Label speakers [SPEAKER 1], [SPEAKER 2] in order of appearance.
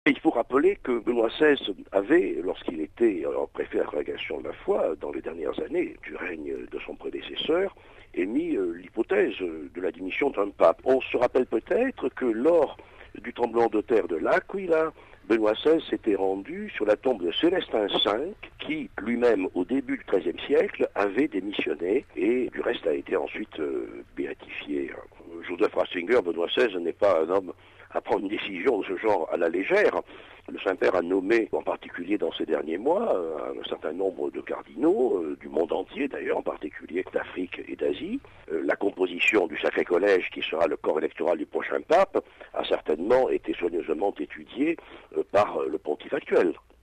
[SPEAKER 1] Il faut rappeler que Benoît XVI avait, lorsqu'il était préfet à la Congrégation de la foi, dans les dernières années du règne de son prédécesseur, émis l'hypothèse de la démission d'un pape. On se rappelle peut-être que lors du tremblement de terre de l'Aquila, Benoît XVI s'était rendu sur la tombe de Célestin V, qui lui-même, au début du XIIIe siècle, avait démissionné et du reste a été ensuite béatifié. Joseph Ratzinger, Benoît XVI n'est pas un homme à prendre une décision de ce genre à la légère. Le Saint-Père a nommé, en particulier dans ces derniers mois, un certain nombre de cardinaux, du monde entier d'ailleurs, en particulier d'Afrique et d'Asie. La composition du Sacré Collège, qui sera le corps électoral du prochain pape, a certainement été soigneusement étudiée par le pontife actuel.